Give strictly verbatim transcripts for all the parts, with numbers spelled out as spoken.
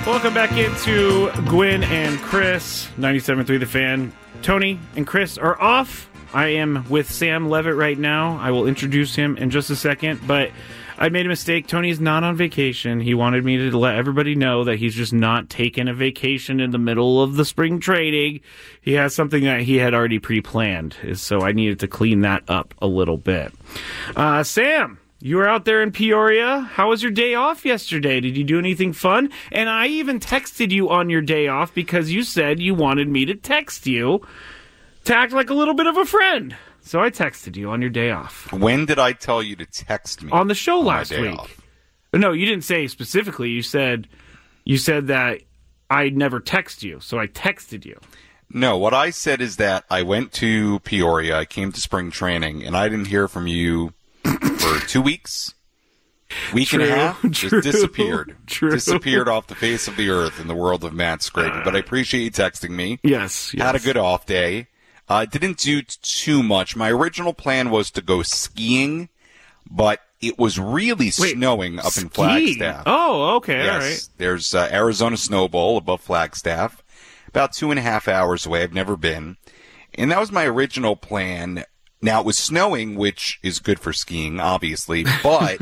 Welcome back into Gwynn and Chris, ninety-seven point three The Fan. Tony and Chris are off. I am with Sam Levitt right now. I will introduce him in just a second, but I made a mistake. Tony is not on vacation. He wanted me to let everybody know that he's just not taking a vacation in the middle of the spring training. He has something that he had already pre-planned, so I needed to clean that up a little bit. Uh, Sam, you were out there in Peoria. How was your day off yesterday? Did you do anything fun? And I even texted you on your day off because you said you wanted me to text you to act like a little bit of a friend. So I texted you on your day off. When did I tell you to text me? On the show on last week. Off? No, you didn't say specifically. You said you said that I'd never text you, so I texted you. No, what I said is that I went to Peoria, I came to spring training, and I didn't hear from you for two weeks. Week true, and a half, true, just disappeared. True. Disappeared off the face of the earth in the world of Matt Scraper. Uh, but I appreciate you texting me. Yes, yes. Had a good off day. I uh, didn't do t- too much. My original plan was to go skiing, but it was really Wait, snowing up ski? in Flagstaff. Oh, okay, yes, all right. There's uh, Arizona Snow Bowl above Flagstaff, about two and a half hours away. I've never been. And that was my original plan. Now, it was snowing, which is good for skiing, obviously, but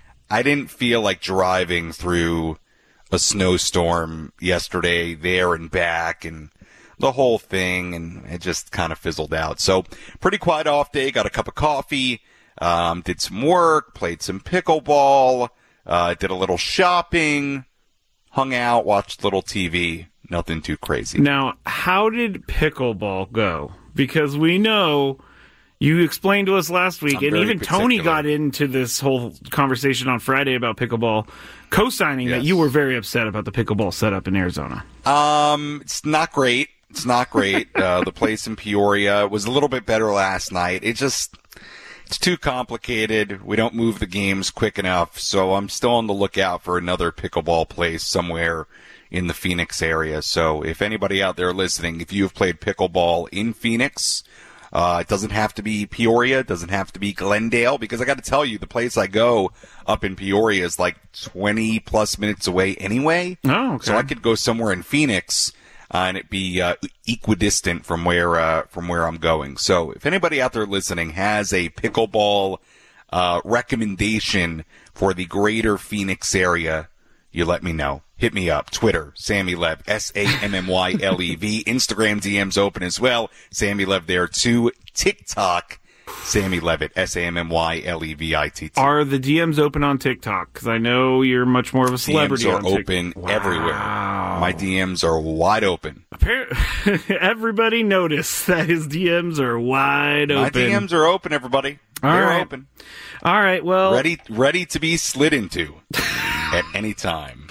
I didn't feel like driving through a snowstorm yesterday, there and back, and the whole thing, and it just kind of fizzled out. So, pretty quiet off day, got a cup of coffee, um, did some work, played some pickleball, uh, did a little shopping, hung out, watched a little T V, nothing too crazy. Now, how did pickleball go? Because we know... You explained to us last week, I'm and even particular. Tony got into this whole conversation on Friday about pickleball, co-signing yes. that you were very upset about the pickleball setup in Arizona. Um, it's not great. It's not great. uh, the place in Peoria was a little bit better last night. It just, it's too complicated. We don't move the games quick enough, so I'm still on the lookout for another pickleball place somewhere in the Phoenix area. So if anybody out there listening, if you have played pickleball in Phoenix, Uh, it doesn't have to be Peoria. It doesn't have to be Glendale, because I got to tell you, the place I go up in Peoria is like twenty plus minutes away anyway. Oh, okay. So I could go somewhere in Phoenix, uh, and it be uh, equidistant from where uh, from where I'm going. So if anybody out there listening has a pickleball uh, recommendation for the greater Phoenix area, you let me know. Hit me up. Twitter, Sammy Lev, S A M M Y L E V. Instagram D Ms open as well. Sammy Lev there too. TikTok, Sammy Levitt, S A M M Y L E V I T T. Are the D Ms open on TikTok? Because I know you're much more of a celebrity D Ms are on TikTok. open Wow. everywhere. My D Ms are wide open. Appar- Everybody noticed that his D Ms are wide open. My D Ms are open, everybody. All They're right. open. All right, well... Ready, ready to be slid into at any time.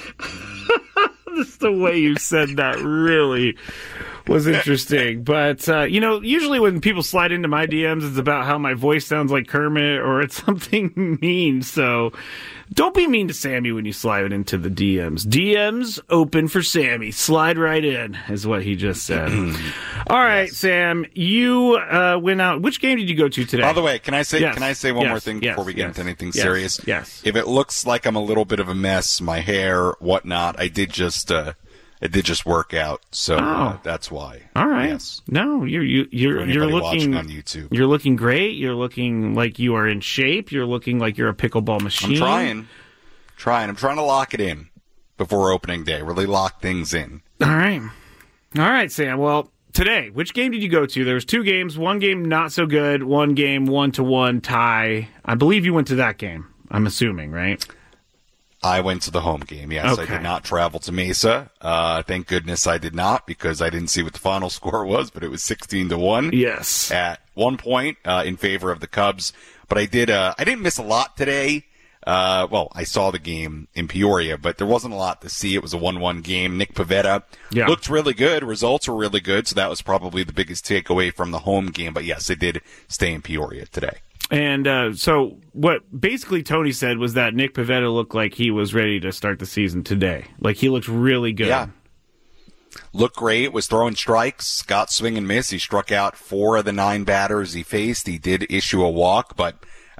Just the way you said that really was interesting. But, uh, you know, usually when people slide into my D Ms, it's about how my voice sounds like Kermit or it's something mean. So don't be mean to Sammy when you slide into the D Ms. D Ms open for Sammy. Slide right in, is what he just said. All right, yes. Sam, you uh, went out. Which game did you go to today? By the way, can I say yes. can I say one yes. more thing yes. before we get yes. into anything yes. serious? Yes. If it looks like I'm a little bit of a mess, my hair, whatnot, I did just uh, I did just work out, so oh. uh, that's why. All right. Yes. No, you're you, you're you're looking on YouTube. You're looking great. You're looking like you are in shape. You're looking like you're a pickleball machine. I'm trying, trying. I'm trying to lock it in before opening day. Really lock things in. All right, all right, Sam. Well, today, which game did you go to? There was two games. One game not so good. One game one to one tie. I believe you went to that game. I'm assuming, right? I went to the home game, yes. Okay. I did not travel to Mesa. Uh, thank goodness I did not, because I didn't see what the final score was, but it was sixteen to one. Yes. At one point, uh, in favor of the Cubs. But I did, uh, I didn't miss a lot today. Uh, well, I saw the game in Peoria, but there wasn't a lot to see. It was a one one game. Nick Pivetta yeah. looked really good. Results were really good, so that was probably the biggest takeaway from the home game. But yes, I did stay in Peoria today. And uh, so what basically Tony said was that Nick Pivetta looked like he was ready to start the season today. Like, he looked really good. Yeah. Looked great, was throwing strikes, got swing and miss. He struck out four of the nine batters he faced. He did issue a walk, but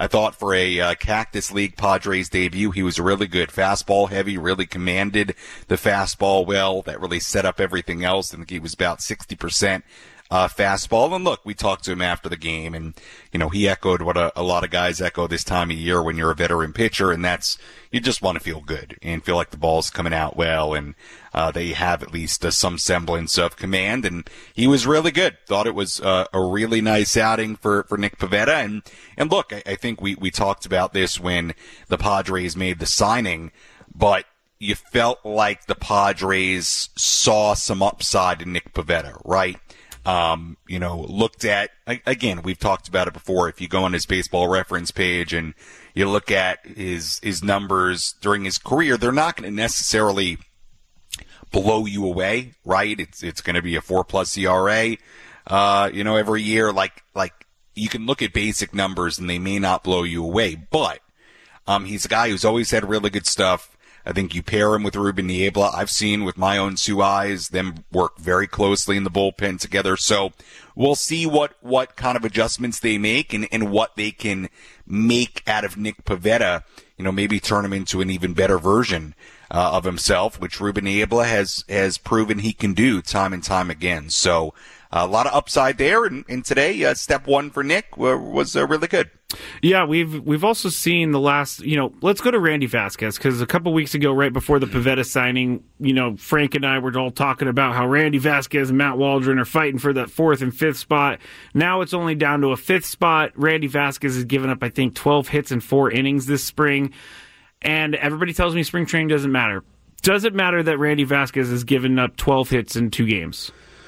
I thought for a uh, Cactus League Padres debut, he was really good. Fastball heavy, really commanded the fastball well. That really set up everything else. I think he was about sixty percent uh, fastball. And look, we talked to him after the game, and, you know, he echoed what a, a lot of guys echo this time of year when you're a veteran pitcher, and that's, you just want to feel good and feel like the ball's coming out well, and uh, they have at least uh, some semblance of command, and he was really good. Thought it was uh, a really nice outing for, for Nick Pivetta, and, and look, I, I think we, we talked about this when the Padres made the signing, but you felt like the Padres saw some upside in Nick Pivetta, right? Um, you know, looked at, again, we've talked about it before. If you go on his baseball reference page and you look at his, his numbers during his career, they're not going to necessarily blow you away, right? It's, it's going to be a four plus E R A, uh, you know, every year. Like, like you can look at basic numbers and they may not blow you away, but, um, he's a guy who's always had really good stuff. I think you pair him with Ruben Niebla. I've seen with my own two eyes them work very closely in the bullpen together. So we'll see what, what kind of adjustments they make and, and what they can make out of Nick Pivetta. You know, maybe turn him into an even better version uh, of himself, which Ruben Niebla has, has proven he can do time and time again. So uh, a lot of upside there. And, and today, uh, step one for Nick was uh, really good. Yeah, we've we've also seen the last, you know, let's go to Randy Vasquez, because a couple weeks ago, right before the Pivetta signing, you know, Frank and I were all talking about how Randy Vasquez and Matt Waldron are fighting for that fourth and fifth spot. Now it's only down to a fifth spot. Randy Vasquez has given up, I think, twelve hits in four innings this spring, and everybody tells me spring training doesn't matter. Does it matter that Randy Vasquez has given up twelve hits in two games?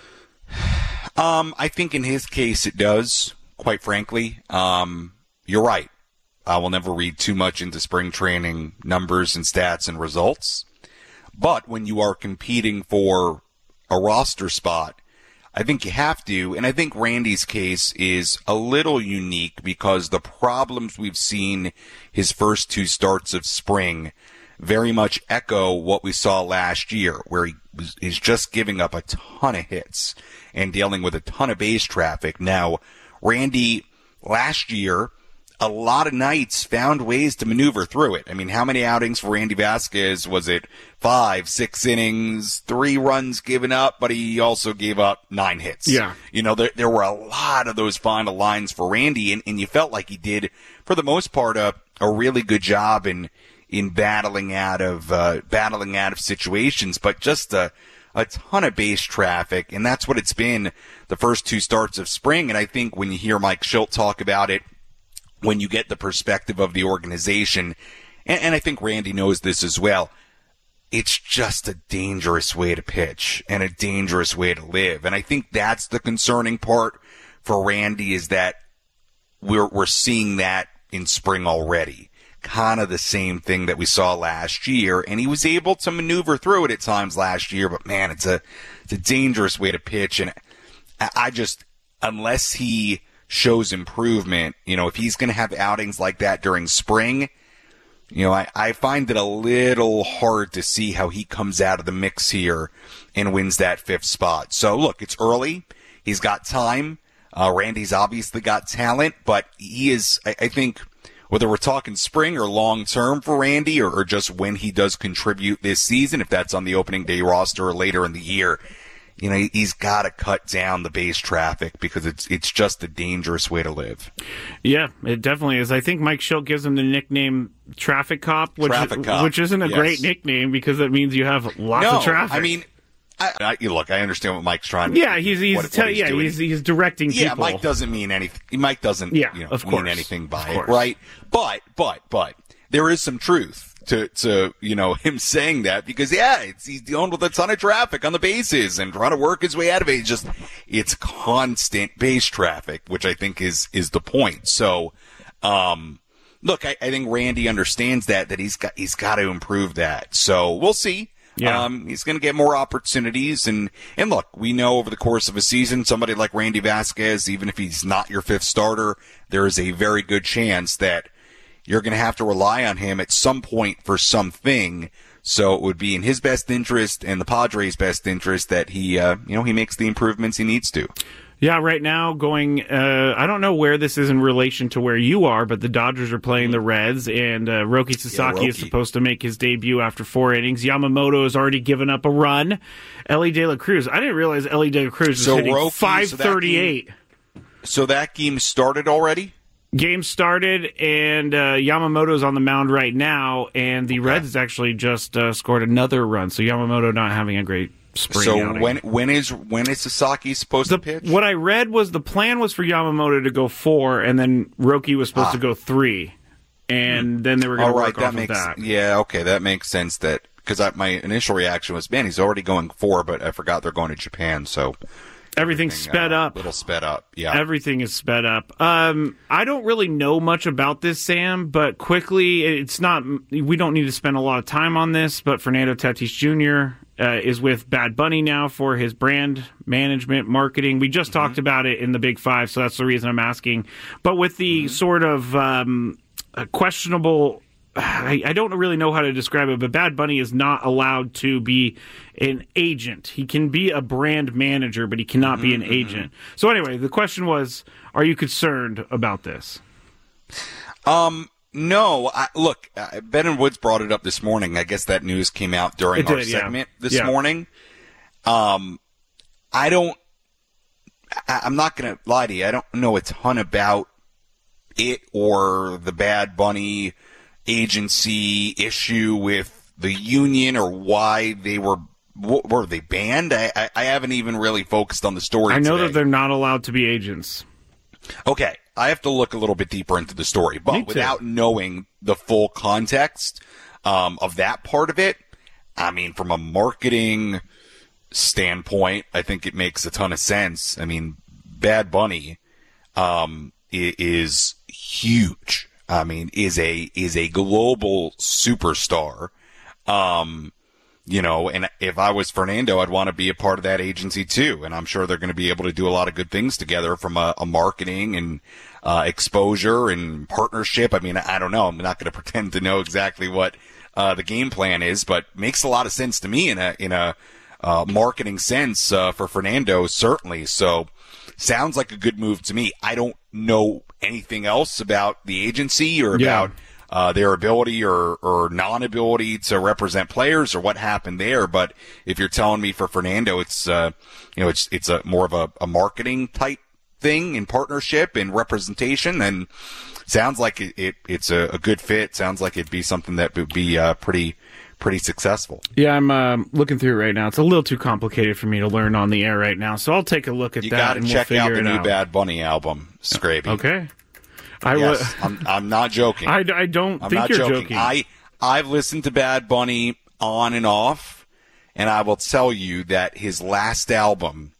Um, I think in his case it does, quite frankly. Um, You're right. I will never read too much into spring training numbers and stats and results. But when you are competing for a roster spot, I think you have to. And I think Randy's case is a little unique because the problems we've seen his first two starts of spring very much echo what we saw last year, where he was, is just giving up a ton of hits and dealing with a ton of base traffic. Now, Randy last year, a lot of nights found ways to maneuver through it. I mean, how many outings for Randy Vasquez? Was it five, six innings, three runs given up, but he also gave up nine hits? Yeah. You know, there, there were a lot of those final lines for Randy, and, and you felt like he did, for the most part, a, a really good job in, in battling out of, uh, battling out of situations, but just a, a ton of base traffic, and that's what it's been the first two starts of spring. And I think when you hear Mike Shildt talk about it, when you get the perspective of the organization, and, and I think Randy knows this as well, it's just a dangerous way to pitch and a dangerous way to live. And I think that's the concerning part for Randy, is that we're we're seeing that in spring already. Kind of the same thing that we saw last year, and he was able to maneuver through it at times last year, but man, it's a it's a dangerous way to pitch. And I just, unless he shows improvement, you know, if he's going to have outings like that during spring, you know, I, I find it a little hard to see how he comes out of the mix here and wins that fifth spot. So, look, it's early. He's got time. Uh, Randy's obviously got talent, but he is, I, I think, whether we're talking spring or long-term for Randy, or, or just when he does contribute this season, if that's on the opening day roster or later in the year, you know, he's got to cut down the base traffic, because it's it's just a dangerous way to live. Yeah, it definitely is. I think Mike Shildt gives him the nickname Traffic Cop, which, traffic Cop. which isn't a yes. great nickname, because that means you have lots no, of traffic. I mean, I, I, you look, I understand what Mike's trying to Yeah, he's he's what, te- what he's yeah, doing. he's he's directing people. Yeah, Mike doesn't mean anything. Mike doesn't yeah, you know, of mean course. anything by of it, right? But, but, but, there is some truth to, to, you know, him saying that, because, yeah, it's, he's dealing with a ton of traffic on the bases and trying to work his way out of it. It's just, it's constant base traffic, which I think is, is the point. So, um, look, I, I think Randy understands that, that he's got, he's got to improve that. So we'll see. Yeah. Um, he's going to get more opportunities. And, and look, we know over the course of a season, somebody like Randy Vasquez, even if he's not your fifth starter, there is a very good chance that you're going to have to rely on him at some point for something. So it would be in his best interest and the Padres' best interest that he, uh, you know, he makes the improvements he needs to. Yeah, right now going, uh, I don't know where this is in relation to where you are, but the Dodgers are playing the Reds, and uh, Roki Sasaki yeah, Roki. is supposed to make his debut after four innings. Yamamoto has already given up a run. Ellie De La Cruz, I didn't realize Ellie De La Cruz was So hitting Roki, five thirty-eight. So that, game, so that game started already? Game started, and uh, Yamamoto's on the mound right now, and the Okay. Reds actually just uh, scored another run, so Yamamoto not having a great spring So outing. when when is when is Sasaki supposed The, to pitch? what I read was the plan was for Yamamoto to go four, and then Roki was supposed Ah. to go three, and mm. then they were going All to right, work that off makes of that. yeah, okay, that makes sense. That because my initial reaction was, man, he's already going four, but I forgot they're going to Japan, so Everything's sped uh, up. little sped up. Yeah, Everything is sped up. Um, I don't really know much about this, Sam, but quickly, it's not. We don't need to spend a lot of time on this. But Fernando Tatis Junior Uh, is with Bad Bunny now for his brand management, marketing. We just mm-hmm. talked about it in the Big Five, so that's the reason I'm asking. But with the mm-hmm. sort of um, questionable, I, I don't really know how to describe it, but Bad Bunny is not allowed to be an agent. He can be a brand manager, but he cannot mm-hmm. be an agent. So anyway, the question was, are you concerned about this? Um. No, I, look, uh, Ben and Woods brought it up this morning. I guess that news came out during It our did, yeah. segment this Yeah. morning. Um, I don't, I, I'm not going to lie to you. I don't know a ton about it or the Bad Bunny agency issue with the union or why they were, what, were they banned? I, I, I haven't even really focused on the story I know today. that they're not allowed to be agents. Okay, I have to look a little bit deeper into the story, Me but too. without knowing the full context um, of that part of it, I mean, from a marketing standpoint, I think it makes a ton of sense. I mean, Bad Bunny um, i- is huge. I mean, is a is a global superstar. Um, You know, and if I was Fernando, I'd want to be a part of that agency too. And I'm sure they're going to be able to do a lot of good things together from a, a marketing and uh, exposure and partnership. I mean, I don't know. I'm not going to pretend to know exactly what uh, the game plan is, but makes a lot of sense to me in a in a uh, marketing sense uh, for Fernando, certainly. So sounds like a good move to me. I don't know anything else about the agency or Yeah. about Uh, their ability or, or non-ability to represent players or what happened there. But if you're telling me for Fernando, it's, uh, you know, it's, it's a more of a, a marketing type thing in partnership and representation, then sounds like it, it it's a, a good fit. Sounds like it'd be something that would be, uh, pretty, pretty successful. Yeah, I'm um, looking through it right now. It's a little too complicated for me to learn on the air right now, so I'll take a look at You that got to and check we'll out figure the it new out. Bad Bunny album, Scraby. Okay. I Yes, w- I'm, I'm not joking. I, I don't I'm think not you're joking. joking. I, I've listened to Bad Bunny on and off, and I will tell you that his last album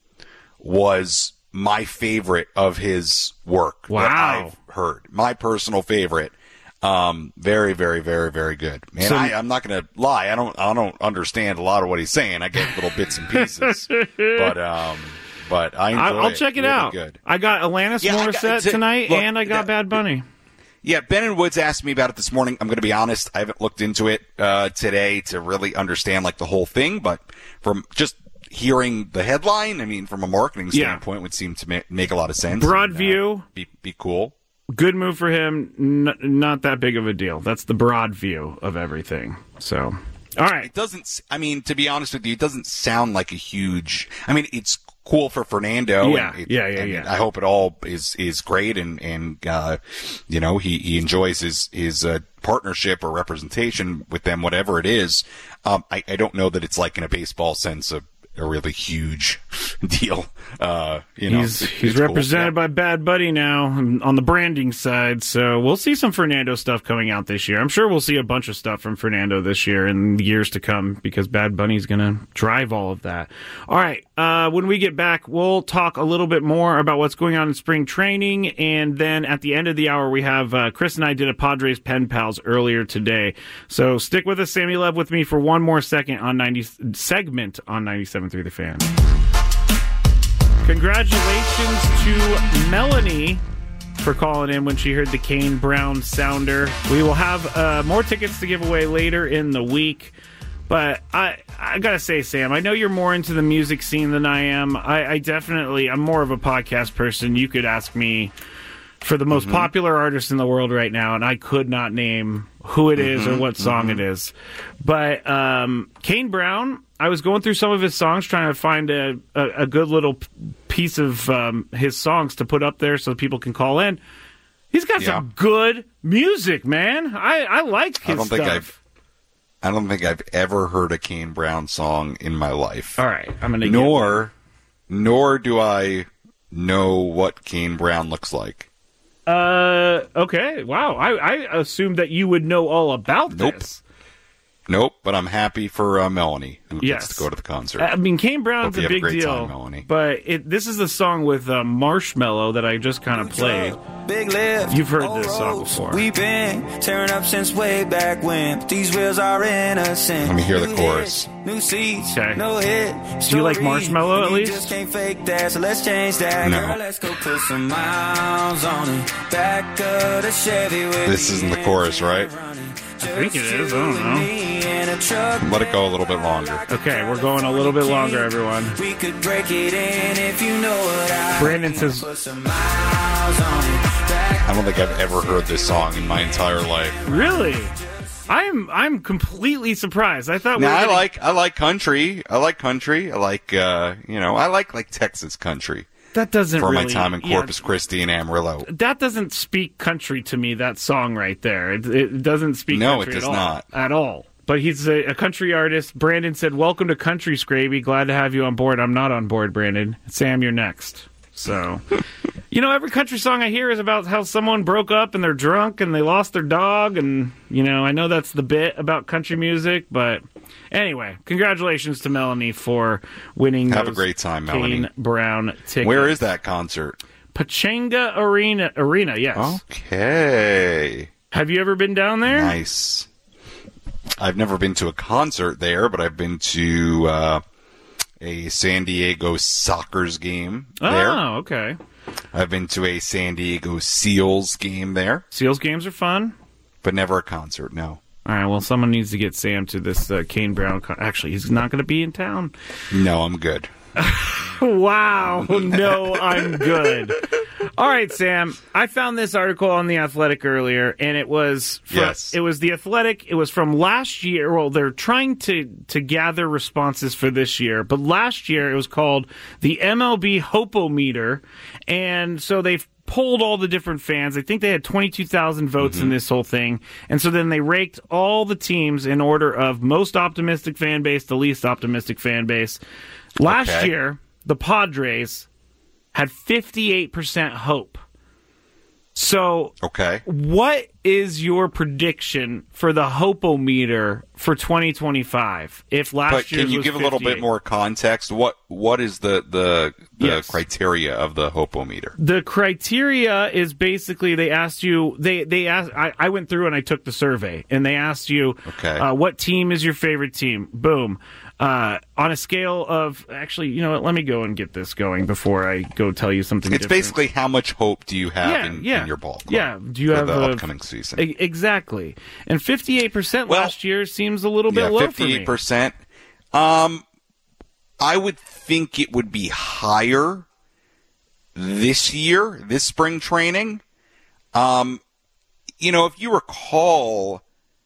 was my favorite of his work that Wow. I've heard. My personal favorite. Um, very, very, very, very good. Man, So- I, I'm not going to lie. I don't, I don't understand a lot of what he's saying. I get little bits and pieces, but, um, but I enjoy I, I'll it. check it Really out. Good. I got Alanis Yeah, I got- Morissette to- tonight, look, and I got that- Bad Bunny. Yeah, Ben and Woods asked me about it this morning. I'm going to be honest. I haven't looked into it uh, today to really understand like the whole thing, but from just hearing the headline, I mean, from a marketing Yeah. standpoint, would seem to ma- make a lot of sense. Broad and, uh, view. be be cool. Good move for him. N- not that big of a deal. That's the broad view of everything. So, all right. It doesn't. s- I mean, to be honest with you, it doesn't sound like a huge. I mean, it's cool for Fernando. Yeah, and it, yeah, yeah, and yeah. I hope it all is is great, and and uh, you know, he he enjoys his his uh, partnership or representation with them, whatever it is. Um, I I don't know that it's like in a baseball sense a a really huge deal. Uh, you know, He's it- he's it's cool. represented by Bad Bunny now on the branding side, so we'll see some Fernando stuff coming out this year. I'm sure we'll see a bunch of stuff from Fernando this year and years to come because Bad Bunny's going to drive all of that. All right, uh, when we get back, we'll talk a little bit more about what's going on in spring training, and then at the end of the hour, we have uh, Chris and I did a Padres Pen Pals earlier today. So stick with us, Sammy Lev, with me for one more second on ninety segment on ninety-seven point three The Fan. Congratulations to Melanie for calling in when she heard the Kane Brown sounder. We will have uh, more tickets to give away later in the week. But I I gotta say, Sam, I know you're more into the music scene than I am. I, I definitely, I'm more of a podcast person. You could ask me for the most mm-hmm. popular artist in the world right now, and I could not name who it is mm-hmm. or what song mm-hmm. it is. But um, Kane Brown, I was going through some of his songs trying to find a, a, a good little piece of um, his songs to put up there so people can call in. He's got yeah. some good music, man. I, I like his I don't stuff. think I've I don't think I've ever heard a Kane Brown song in my life. All right, I'm gonna. Nor, nor do I know what Kane Brown looks like. Uh, okay. Wow, I, I assumed that you would know all about nope. this. Nope, but I'm happy for uh, Melanie who yes. gets to go to the concert. I mean, Kane Brown's Hope a big a deal, time, Melanie. but it, this is the song with uh, Marshmello that I just kind of played. Big lift, You've heard this song before. We've been tearing up since way back when. But these wheels are innocent. Let me hear the chorus. New seats, okay. no hit. Do you like Marshmello at you least? Just can't fake that, so let's change that. No. Girl, let's go put some miles on it. Back of the Chevy with this isn't the chorus, right? I think it is. I don't know. Let it go a little bit longer. Okay, we're going a little bit longer, everyone. We could break it in if you know what I Brandon says. I don't think I've ever heard this song in my entire life. Really? I'm I'm completely surprised. I thought. We now were gonna... I like I like country. I like country. I like uh, you know I like like Texas country. That doesn't for really, my time in Corpus yeah, Christi and Amarillo. That doesn't speak country to me. That song right there. It, it doesn't speak. No, country it does at all, not at all. But he's a, a country artist. Brandon said, "Welcome to Country Scraby. Glad to have you on board." I'm not on board, Brandon. Sam, you're next. So, you know, every country song I hear is about how someone broke up and they're drunk and they lost their dog. And, you know, I know that's the bit about country music. But anyway, congratulations to Melanie for winning Have those a great time, Kane Melanie. Brown tickets. Where is that concert? Pechanga Arena, Arena, yes. Okay. Have you ever been down there? Nice. I've never been to a concert there, but I've been to uh, a San Diego Sockers game there. Oh, okay. I've been to a San Diego Seals game there. Seals games are fun? But never a concert, no. All right, well, someone needs to get Sam to this uh, Kane Brown. Con- Actually, he's not going to be in town. No, I'm good. Wow. No, I'm good. All right, Sam. I found this article on The Athletic earlier, and it was from, yes. It was The Athletic. It was from last year. Well, they're trying to, to gather responses for this year, but last year it was called the M L B Hopometer, and so they've polled all the different fans. I think they had twenty-two thousand votes mm-hmm. in this whole thing. And so then they raked all the teams in order of most optimistic fan base to least optimistic fan base. Last okay. year, the Padres had fifty-eight percent hope. So, okay. what is your prediction for the Hopometer for twenty twenty-five? If last but year, can you was give a little bit fifty-eight? more context? What what is the the, the Yes. criteria of the Hopometer? The criteria is basically they asked you they they asked I, I went through and I took the survey and they asked you okay. uh, what team is your favorite team? Boom. Uh, on a scale of actually, you know what? Let me go and get this going before I go tell you something. It's different. basically how much hope do you have yeah, in, yeah. in your ball club? Yeah. Do you for have the a, upcoming season? E- exactly. And fifty-eight percent Well, last year seems a little bit yeah, low fifty-eight percent. Um, I would think it would be higher this year, this spring training. Um, you know, if you recall,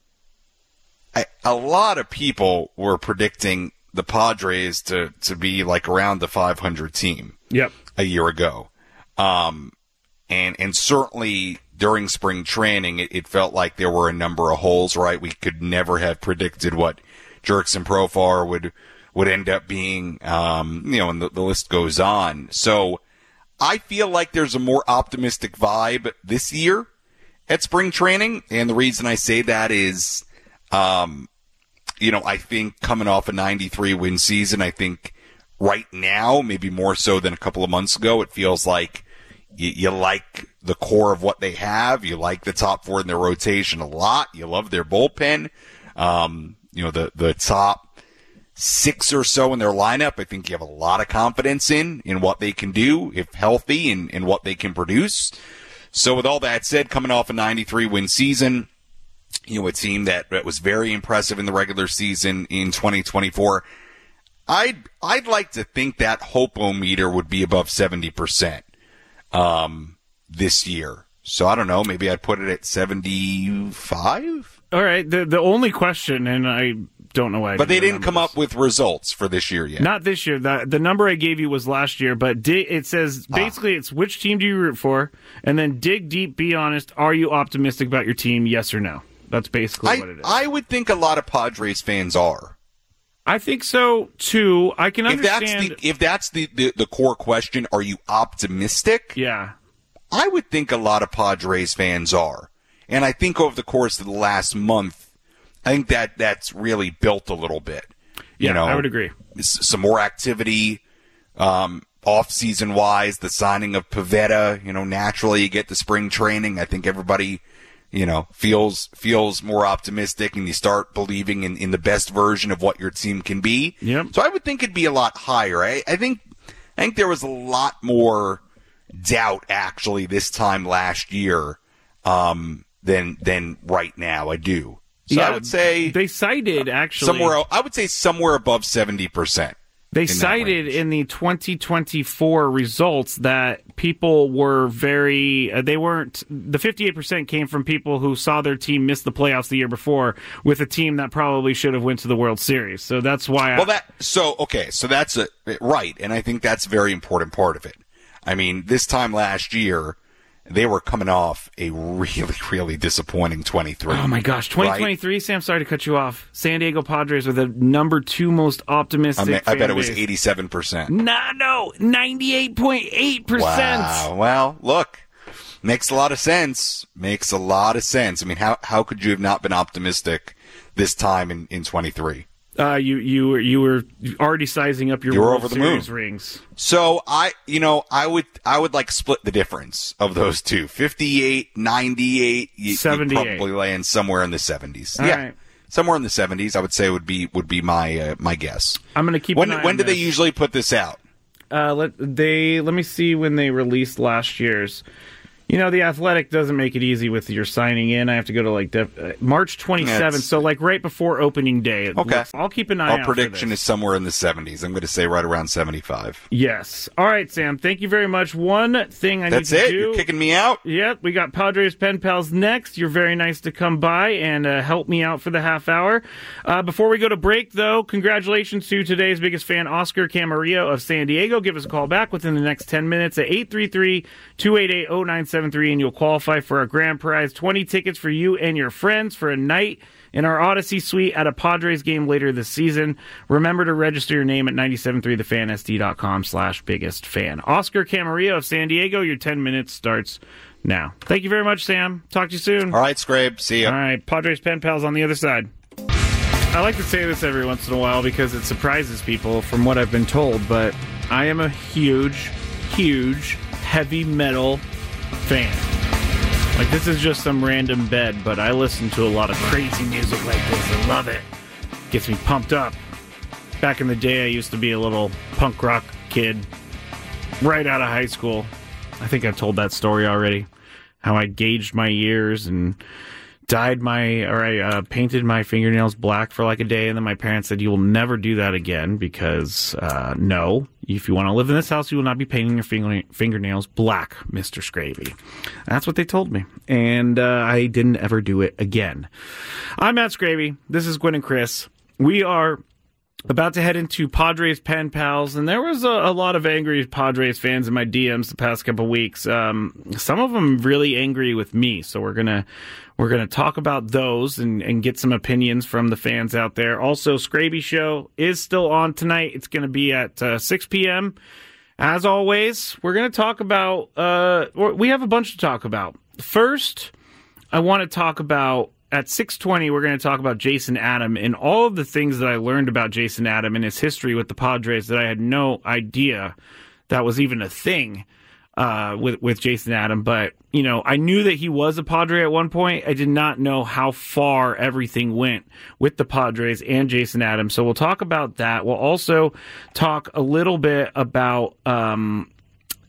I, a lot of people were predicting the Padres to, to be like around the five hundred team. Yep. A year ago. Um, and, and certainly during spring training, it, it felt like there were a number of holes, right? We could never have predicted what Jurickson Profar would, would end up being, um, you know, and the, the list goes on. So I feel like there's a more optimistic vibe this year at spring training. And the reason I say that is, um, you know, I think coming off a ninety-three win season, I think right now, maybe more so than a couple of months ago, it feels like you, you like the core of what they have. You like the top four in their rotation a lot. You love their bullpen. Um, you know, the, the top six or so in their lineup, I think you have a lot of confidence in, in what they can do if healthy and, and what they can produce. So with all that said, coming off a ninety-three win season, you know, a team that, that was very impressive in the regular season in twenty twenty-four. I'd, I'd like to think that hope-o-meter would be above seventy percent, um, this year. So I don't know, maybe I'd put it at seventy-five? All right, the the only question, and I don't know why I But they didn't didn't come this. up with results for this year yet. Not this year. The, the number I gave you was last year, but di- it says basically it's which team do you root for, and then dig deep, be honest, are you optimistic about your team, yes or no? That's basically I, what it is. I would think a lot of Padres fans are. I think so, too. I can If understand. that's the if that's the, the, the core question, are you optimistic? Yeah. I would think a lot of Padres fans are. And I think over the course of the last month, I think that that's really built a little bit. Yeah, you know, I would agree. s- Some more activity, um, off-season wise, the signing of Pivetta, you know, naturally you get the spring training. I think everybody, you know, feels feels more optimistic, and you start believing in, in the best version of what your team can be. Yep. So I would think it'd be a lot higher. I, I think I think there was a lot more doubt actually this time last year um, than than right now. I do. So Yeah, I would say they cited actually somewhere. I would say somewhere above seventy percent. They that cited range. in the twenty twenty-four results that people were very, uh, they weren't, the fifty-eight percent came from people who saw their team miss the playoffs the year before with a team that probably should have went to the World Series. So that's why I. Well, that so okay. So that's a, right, and I think that's a very important part of it. I mean, this time last year, they were coming off a really, really disappointing twenty-three. Oh my gosh, twenty twenty-three, right? Sam, sorry to cut you off. San Diego Padres were the number two most optimistic I, mean, I bet fan it was base. eighty-seven percent. No, no, ninety-eight point eight percent. Wow. Well, look, makes a lot of sense. Makes a lot of sense. I mean, how how could you have not been optimistic this time in, in twenty-three? Uh, you you were you were already sizing up your You were World over the Series moon. rings. So I, you know, I would, I would like split the difference of those two. fifty-eight, ninety-eight, you, you'd seventy-eight. probably land somewhere in the seventies. All yeah. right. Somewhere in the seventies, I would say would be, would be my, uh, my guess. I'm going to keep When, an eye when on do they this. usually put this out? Uh, let they let me see when they released last year's. You know, the Athletic doesn't make it easy with your signing in. I have to go to like def- uh, March twenty-seventh, That's- so like right before opening day. It Okay. looks- I'll keep an eye Our out prediction for is this. somewhere in the seventies. I'm going to say right around seventy-five. Yes. All right, Sam. Thank you very much. One thing I That's need to it? do. You're kicking me out? Yep, we got Padres Pen Pals next. You're very nice to come by and uh, help me out for the half hour. Uh, before we go to break, though, congratulations to today's biggest fan, Oscar Camarillo of San Diego. Give us a call back within the next ten minutes at eight three three, two eight eight, zero nine seven three, and you'll qualify for our grand prize, twenty tickets for you and your friends for a night in our Odyssey Suite at a Padres game later this season. Remember to register your name at nine seven three the fan s d dot com slash biggest fan. Oscar Camarillo of San Diego, your ten minutes starts now. Thank you very much, Sam. Talk to you soon. All right, Scrape. See ya. All right, Padres Pen Pals on the other side. I like to say this every once in a while because it surprises people from what I've been told, but I am a huge, huge heavy metal fan. Like, this is just some random bed, but I listen to a lot of crazy music like this. I love it. Gets me pumped up. Back in the day, I used to be a little punk rock kid right out of high school. I think I've told that story already. How I gauged my ears and dyed my, or I uh, painted my fingernails black for like a day, and then my parents said, you will never do that again because, uh, no, if you want to live in this house, you will not be painting your finger- fingernails black, Mister Scravy. That's what they told me, and uh, I didn't ever do it again. I'm Matt Scravy. This is Gwen and Chris. We are about to head into Padres Pen Pals, and there was a, a lot of angry Padres fans in my D Ms the past couple weeks. Um, some of them really angry with me, so we're gonna we're gonna talk about those and, and get some opinions from the fans out there. Also, Scraby Show is still on tonight. It's gonna be at uh, six p.m. As always, we're gonna talk about. Uh, we have a bunch to talk about. First, I want to talk about. At six twenty, we're going to talk about Jason Adam and all of the things that I learned about Jason Adam and his history with the Padres that I had no idea that was even a thing uh, with, with Jason Adam. But, you know, I knew that he was a Padre at one point. I did not know how far everything went with the Padres and Jason Adam. So we'll talk about that. We'll also talk a little bit about... Um,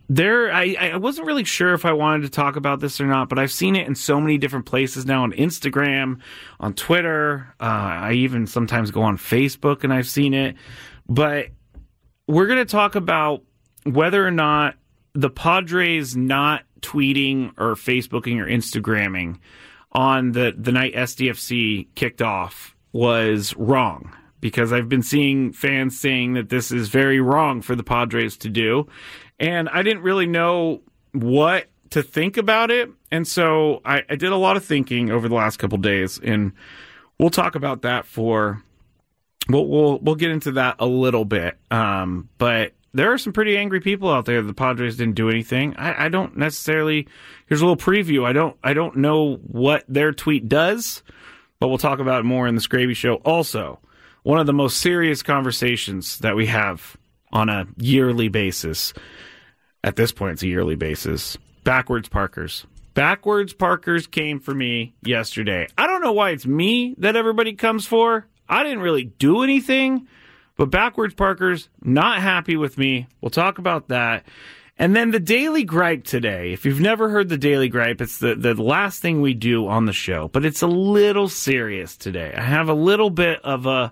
there, I, I wasn't really sure if I wanted to talk about this or not, but I've seen it in so many different places now, on Instagram, on Twitter. Uh, I even sometimes go on Facebook and I've seen it. But we're going to talk about whether or not the Padres not tweeting or Facebooking or Instagramming on the, the night S D F C kicked off was wrong. Because I've been seeing fans saying that this is very wrong for the Padres to do. And I didn't really know what to think about it. And so I, I did a lot of thinking over the last couple days. And we'll talk about that for... We'll, we'll, we'll get into that a little bit. Um, but there are some pretty angry people out there that the Padres didn't do anything. I, I don't necessarily... Here's a little preview. I don't, I don't know what their tweet does, but we'll talk about it more in the Scraby Show. Also, one of the most serious conversations that we have on a yearly basis... At this point, it's a yearly basis. Backwards Parkers. Backwards Parkers came for me yesterday. I don't know why it's me that everybody comes for. I didn't really do anything. But Backwards Parkers, not happy with me. We'll talk about that. And then the Daily Gripe today. If you've never heard the Daily Gripe, it's the, the last thing we do on the show. But it's a little serious today. I have a little bit of a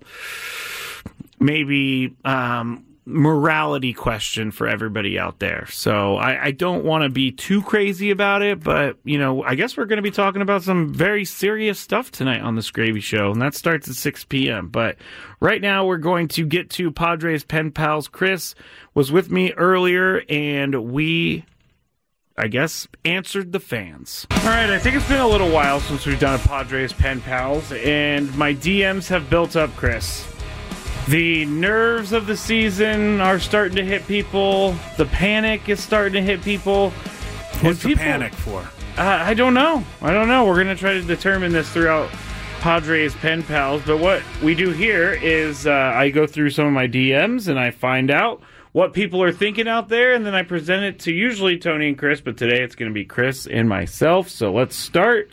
maybe... Um, morality question for everybody out there. So I, I don't want to be too crazy about it, but, you know, I guess we're going to be talking about some very serious stuff tonight on the Scraby Show, and that starts at six p.m. But right now we're going to get to Padres pen pals. Chris was with me earlier, and we, I guess, answered the fans. All right, I think it's been a little while since we've done a Padres pen pals, and my D Ms have built up, Chris. The nerves of the season are starting to hit people. The panic is starting to hit people. What's the people, panic for? Uh, I don't know. I don't know. We're going to try to determine this throughout Padres pen pals. But what we do here is uh, I go through some of my D Ms and I find out what people are thinking out there, and then I present it to usually Tony and Chris, but today it's going to be Chris and myself. So let's start.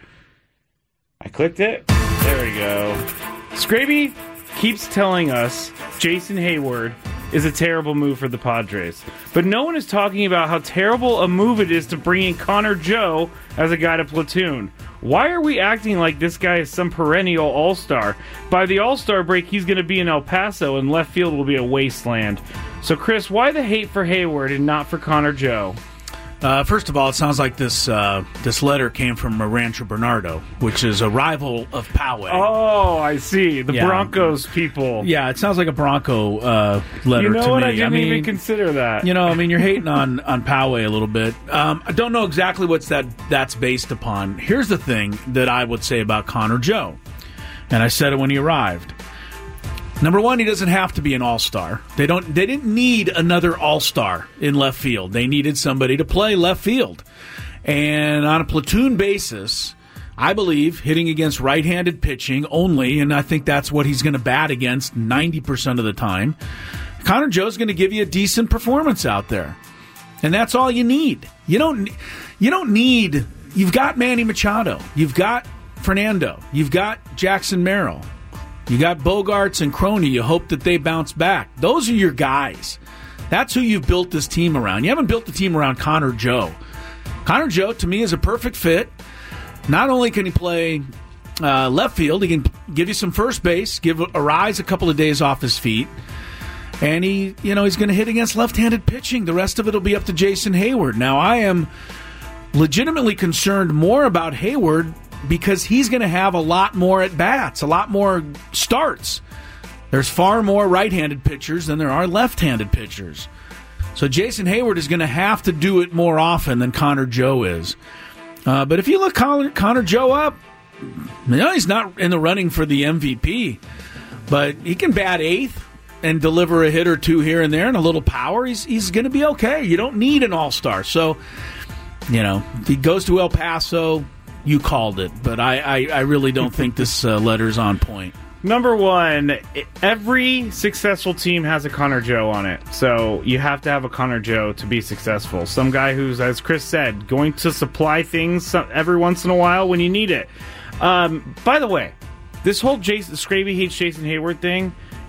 I clicked it. There we go. Scraby keeps telling us Jason Heyward is a terrible move for the Padres. But no one is talking about how terrible a move it is to bring in Connor Joe as a guy to platoon. Why are we acting like this guy is some perennial all-star? By the all-star break, he's going to be in El Paso, and left field will be a wasteland. So, Chris, why the hate for Heyward and not for Connor Joe? Uh, first of all, it sounds like this uh, this letter came from Rancho Bernardo, which is a rival of Poway. Oh, I see. The yeah. Broncos people. Yeah, it sounds like a Bronco uh, letter to me. You know what? I didn't I mean, even consider that. You know, I mean, you're hating on, on Poway a little bit. Um, I don't know exactly what's that that's based upon. Here's the thing that I would say about Connor Joe, and I said it when he arrived. Number one, he doesn't have to be an all-star. They don't. They didn't need another all-star in left field. They needed somebody to play left field. And on a platoon basis, I believe hitting against right-handed pitching only, and I think that's what he's going to bat against ninety percent of the time, Connor Joe's going to give you a decent performance out there. And that's all you need. You don't, you don't need... You've got Manny Machado. You've got Fernando. You've got Jackson Merrill. You got Bogarts and Crony. You hope that they bounce back. Those are your guys. That's who you've built this team around. You haven't built the team around Connor Joe. Connor Joe, to me, is a perfect fit. Not only can he play uh, left field, he can give you some first base, give Arise a couple of days off his feet, and he, you know, he's going to hit against left-handed pitching. The rest of it will be up to Jason Heyward. Now, I am legitimately concerned more about Heyward because he's going to have a lot more at-bats, a lot more starts. There's far more right-handed pitchers than there are left-handed pitchers. So Jason Heyward is going to have to do it more often than Connor Joe is. Uh, but if you look Connor, Connor Joe up, you know, he's not in the running for the M V P, but he can bat eighth and deliver a hit or two here and there and a little power. He's, he's going to be okay. You don't need an all-star. So, you know, if he goes to El Paso, you called it, but I, I, I really don't think this uh, letter's on point. Number one, every successful team has a Connor Joe on it, so you have to have a Connor Joe to be successful. Some guy who's, as Chris said, going to supply things every once in a while when you need it. Um, by the way, this whole Jason Scraby hates Jason Heyward thing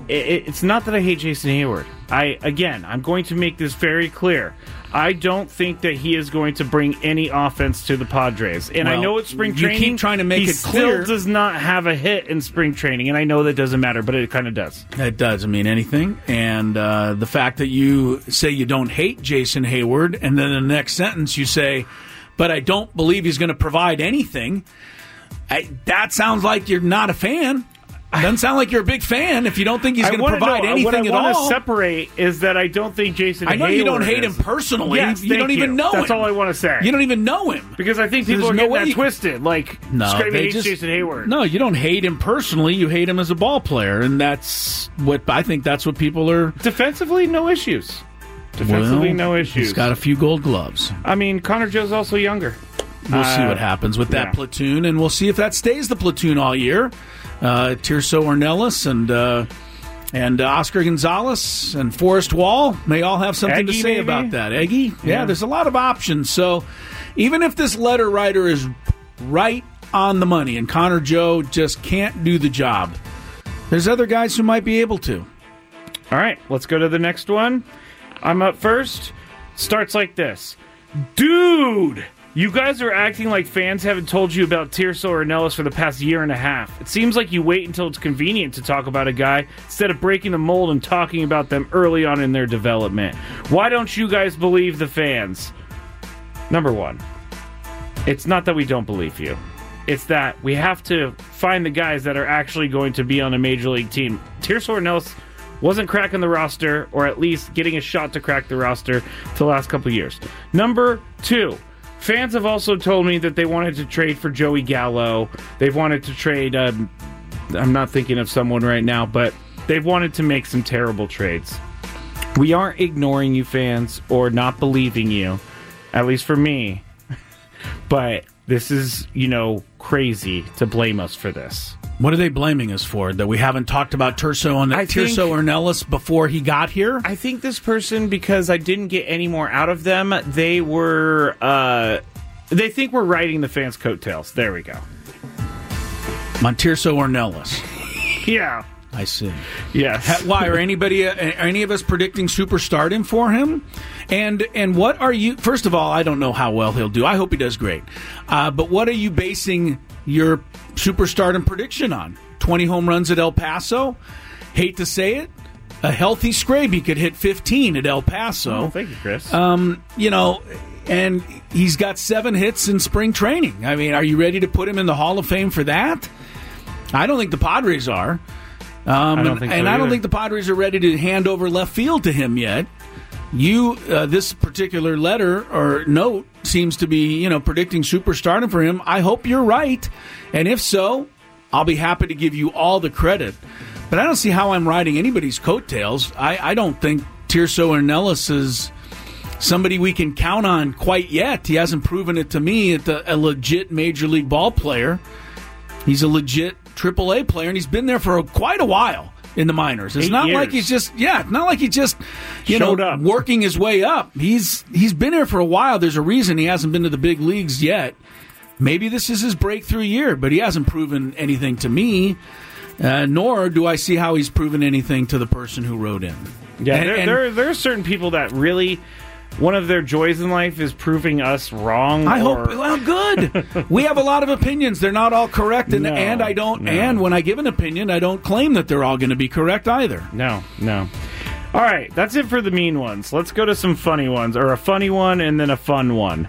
it, it's not that I hate Jason Hayward. I again, I'm going to make this very clear. I don't think that he is going to bring any offense to the Padres. And well, I know it's spring you training. keep trying to make he it clear. still does not have a hit in spring training, and I know that doesn't matter, but it kind of does. It doesn't mean anything. And uh, the fact that you say you don't hate Jason Hayward, and then in the next sentence you say, but I don't believe he's going to provide anything, I, that sounds like you're not a fan. Doesn't sound like you're a big fan if you don't think he's going to provide know, anything what I at want all. to separate is that I don't think Jason I know Hayward you don't hate is. him personally. Yes, you thank don't even you. know That's him. all I want to say. You don't even know him. Because I think people There's are no getting way that you- twisted. Like, No, Scrappy they hates just- Jason Hayward. No, you don't hate him personally. You hate him as a ball player, and that's what I think. That's what people are. Defensively, no issues. Defensively, well, no issues. He's got a few gold gloves. I mean, Connor Joe's also younger. We'll Uh, see what happens with that yeah. platoon, and we'll see if that stays the platoon all year. Uh, Tirso Ornelas and uh, and uh, Oscar Gonzalez and Forrest Wall may all have something to Eggy, say maybe? about that. Eggy? Yeah, Yeah. there's a lot of options. So even if this letter writer is right on the money and Connor Joe just can't do the job, there's other guys who might be able to. All right, let's go to the next one. I'm up first. Starts like this. Dude! You guys are acting like fans haven't told you about Tirso Ornelas for the past year and a half. It seems like you wait until it's convenient to talk about a guy instead of breaking the mold and talking about them early on in their development. Why don't you guys believe the fans? Number one, it's not that we don't believe you. It's that we have to find the guys that are actually going to be on a major league team. Tirso Ornelas wasn't cracking the roster, or at least getting a shot to crack the roster for the last couple of years. Number two, fans have also told me that they wanted to trade for Joey Gallo. They've wanted to trade, um, I'm not thinking of someone right now, but they've wanted to make some terrible trades. We aren't ignoring you fans or not believing you, at least for me. But this is, you know, crazy to blame us for this. What are they blaming us for? That we haven't talked about Tirso on I think- Tirso Ornelas before he got here? I think this person, because I didn't get any more out of them, they were, uh, they think we're riding the fans' coattails. There we go. On Tirso Ornelas. Yeah. I see. Yes. Ha- Why are anybody, uh, are any of us predicting superstardom for him? And and what are you? First of all, I don't know how well he'll do. I hope he does great. Uh, but what are you basing your superstardom prediction on? Twenty home runs at El Paso. Hate to say it, a healthy Scraby could hit fifteen at El Paso. Oh, thank you, Chris. Um, you know, and he's got seven hits in spring training. I mean, are you ready to put him in the Hall of Fame for that? I don't think the Padres are. Um, I don't and think so and I don't either. think the Padres are ready to hand over left field to him yet. You, uh, this particular letter or note seems to be, you know, predicting superstardom for him. I hope you're right, and if so, I'll be happy to give you all the credit. But I don't see how I'm riding anybody's coattails. I, I don't think Tirso Ornelas is somebody we can count on quite yet. He hasn't proven it to me at the, a legit major league ball player. He's a legit triple A player, and he's been there for a, quite a while in the minors. It's Eight not years. like he's just, yeah, it's not like he just, you Showed know, up. working his way up. He's he's been there for a while. There's a reason he hasn't been to the big leagues yet. Maybe this is his breakthrough year, but he hasn't proven anything to me, uh, nor do I see how he's proven anything to the person who wrote in. yeah, And- there, and- there, there are certain people that really, one of their joys in life is proving us wrong. I or, hope. Well, good. We have a lot of opinions. They're not all correct, and No, and I don't. no. And when I give an opinion, I don't claim that they're all going to be correct either. No, no. All right, that's it for the mean ones. Let's go to some funny ones, or a funny one and then a fun one.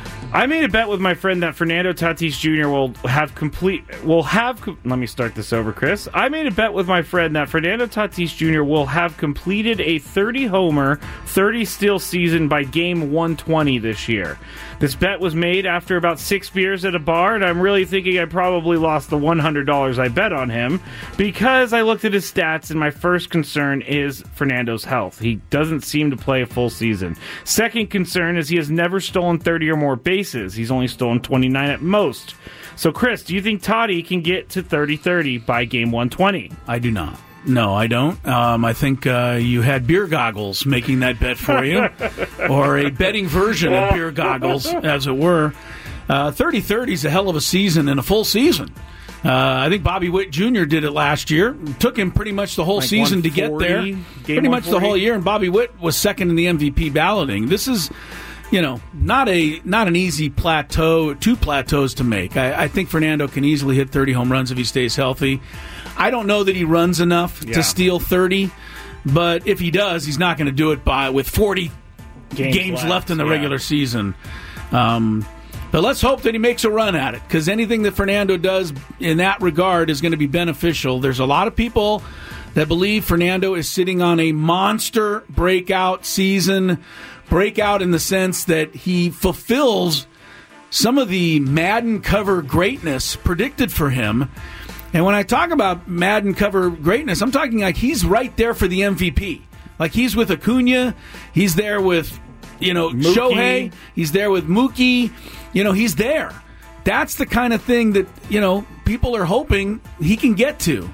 I made a bet with my friend that Fernando Tatis Junior will have complete will have com- let me start this over, Chris. I made a bet with my friend that Fernando Tatis Junior will have completed a thirty homer, thirty steal season by game one twenty this year. This bet was made after about six beers at a bar, and I'm really thinking I probably lost the one hundred dollars I bet on him because I looked at his stats, and my first concern is Fernando's health. He doesn't seem to play a full season. Second concern is he has never stolen thirty or more bases. He's only stolen twenty-nine at most. So, Chris, do you think Toddy can get to thirty thirty by game one twenty? I do not. No, I don't. Um, I think uh, you had beer goggles making that bet for you, or a betting version of beer goggles, as it were. Uh, thirty thirty is a hell of a season and a full season. Uh, I think Bobby Witt Junior did it last year. It took him pretty much the whole Like season to get there. Pretty much the whole year, and Bobby Witt was second in the M V P balloting. This is, you know, not a not an easy plateau, two plateaus to make. I, I think Fernando can easily hit thirty home runs if he stays healthy. I don't know that he runs enough Yeah. to steal thirty, but if he does, he's not going to do it by with forty Games, games left, left in the yeah. regular season. Um, but let's hope that he makes a run at it, because anything that Fernando does in that regard is going to be beneficial. There's a lot of people that believe Fernando is sitting on a monster breakout season, breakout in the sense that he fulfills some of the Madden cover greatness predicted for him. And when I talk about Madden cover greatness, I'm talking like he's right there for the M V P. Like he's with Acuna, he's there with, you know, Mookie. Shohei, he's there with Mookie, you know, he's there. That's the kind of thing that, you know, people are hoping he can get to.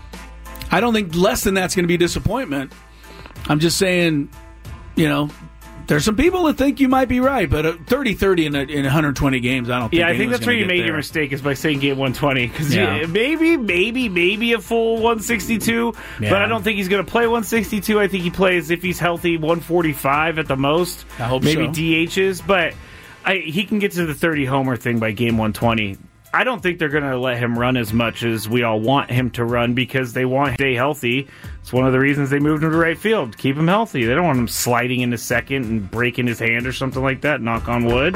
I don't think less than that's going to be disappointment. I'm just saying, you know, there's some people that think you might be right, but thirty thirty in, a, in one hundred twenty games, I don't think Yeah, I think anyone's that's where gonna you get made there. your mistake, is by saying game one twenty. Because Yeah. maybe, maybe, maybe a full one sixty-two, Yeah. but I don't think he's going to play one sixty-two. I think he plays, if he's healthy, one forty-five at the most. I hope maybe so. D Hs, but I, he can get to the thirty homer thing by game one twenty. I don't think they're going to let him run as much as we all want him to run, because they want him to stay healthy. It's one of the reasons they moved him to right field. Keep him healthy. They don't want him sliding into second and breaking his hand or something like that, knock on wood.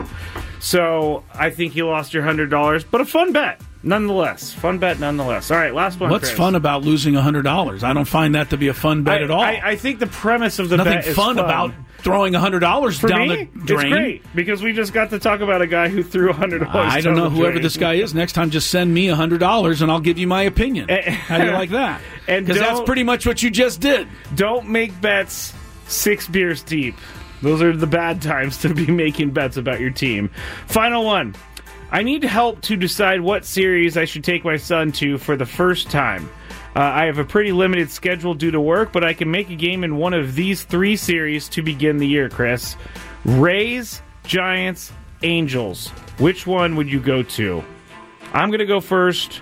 So I think you lost your one hundred dollars, but a fun bet nonetheless. Fun bet nonetheless. All right, last one, What's Chris. fun about losing one hundred dollars? I don't find that to be a fun bet I, at all. I, I think the premise of the Nothing bet is fun fun about throwing one hundred dollars For down me, the drain. it's great, because we just got to talk about a guy who threw one hundred dollars I don't know down the whoever drain. this guy is. Next time, just send me one hundred dollars and I'll give you my opinion. How do you like that? And Because that's don't- pretty much what you just did. Don't make bets six beers deep. Those are the bad times to be making bets about your team. Final one. I need help to decide what series I should take my son to for the first time. Uh, I have a pretty limited schedule due to work, but I can make a game in one of these three series to begin the year, Chris. Rays, Giants, Angels. Which one would you go to? I'm going to go first.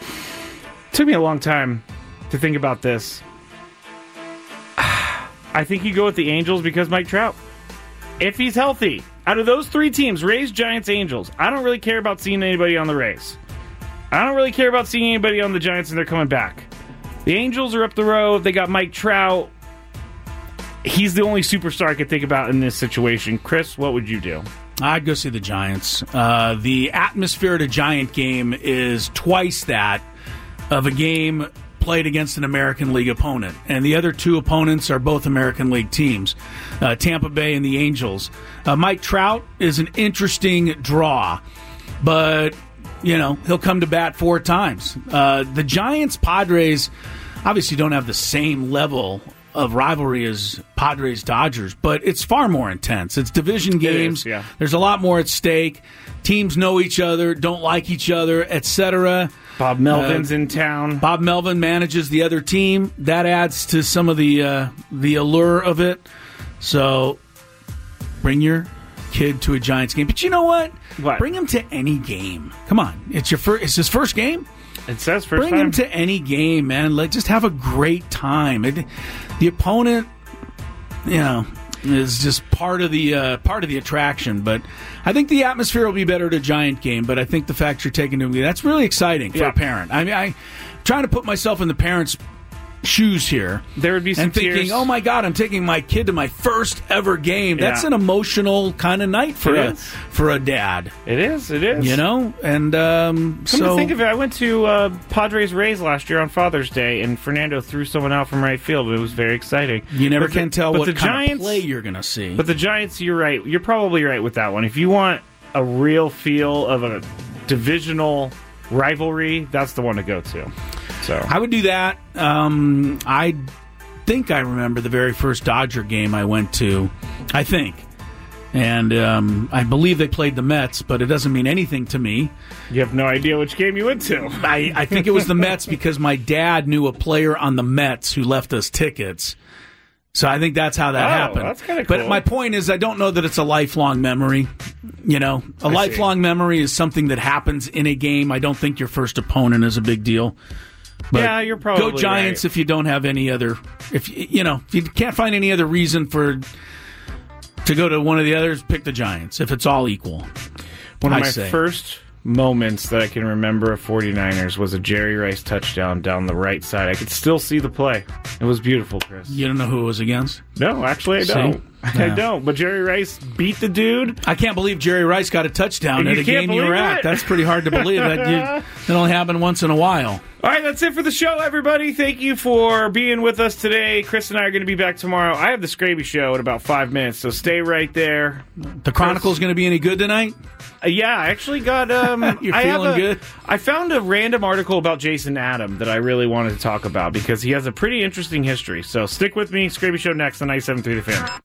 Took me a long time to think about this. I think you go with the Angels because Mike Trout. If he's healthy, out of those three teams, Rays, Giants, Angels, I don't really care about seeing anybody on the Rays. I don't really care about seeing anybody on the Giants, and they're coming back. The Angels are up the road. They got Mike Trout. He's the only superstar I could think about in this situation. Chris, what would you do? I'd go see the Giants. Uh, the atmosphere at a Giant game is twice that of a game played against an American League opponent. And the other two opponents are both American League teams, uh, Tampa Bay and the Angels. Uh, Mike Trout is an interesting draw, but, you know, he'll come to bat four times. Uh, the Giants-Padres obviously don't have the same level of rivalry as Padres-Dodgers, but it's far more intense. It's division games. is, yeah. There's a lot more at stake. Teams know each other, don't like each other, et cetera. Bob Melvin's Uh, in town. Bob Melvin manages the other team. That adds to some of the uh, the allure of it. So bring your kid to a Giants game. But you know what? What? Bring him to any game. Come on. It's your first, it's his first game. It says first Bring time. him to any game, man. Let just have a great time. It, the opponent, you know, is just part of the uh, part of the attraction. But I think the atmosphere will be better at a Giant game. But I think the fact you're taking him, that's really exciting for Yeah. a parent. I mean, I trying to put myself in the parents' shoes here. There would be some and thinking, tears. oh my God, I'm taking my kid to my first ever game. That's Yeah. an emotional kind of night for It a is. for a dad. It is. It is. You know, and um, Come so to think of it, I went to uh, Padres Rays last year on Father's Day, and Fernando threw someone out from right field. It was very exciting. you never But the- can tell but what the kind Giants, of play you're going to see. But the Giants, you're right. You're probably right with that one. If you want a real feel of a divisional rivalry, that's the one to go to. So I would do that. Um, I think I remember the very first Dodger game I went to. I think. And um, I believe they played the Mets, but it doesn't mean anything to me. you have no idea which game you went to. I, I think it was the Mets because my dad knew a player on the Mets who left us tickets. So I think that's how that Oh, happened. that's kinda cool. But my point is, I don't know that it's a lifelong memory. You know, a I lifelong see. memory is something that happens in a game. I don't think your first opponent is a big deal. But Yeah, you're probably go Giants right. if you don't have any other. If you you know if you can't find any other reason for to go to one of the others, pick the Giants if it's all equal. One of I my say. first moments that I can remember of 49ers was a Jerry Rice touchdown down the right side. I could still see the play. It was beautiful, Chris. You don't know who it was against? No, actually, I See? don't. I Yeah. don't. But Jerry Rice beat the dude. I can't believe Jerry Rice got a touchdown You at a can't game you were believe at. it? That's pretty hard to believe. That you, that only happened once in a while. All right, that's it for the show, everybody. Thank you for being with us today. Chris and I are going to be back tomorrow. I have the Scraby Show in about five minutes, so stay right there. The Chronicle's going to be any good tonight? Uh, yeah, I actually got. Um, You're I have feeling a- good? I found a random article about Jason Adam that I really wanted to talk about because he has a pretty interesting history. So stick with me. Scraby Show next on ninety-seven point three The Fan.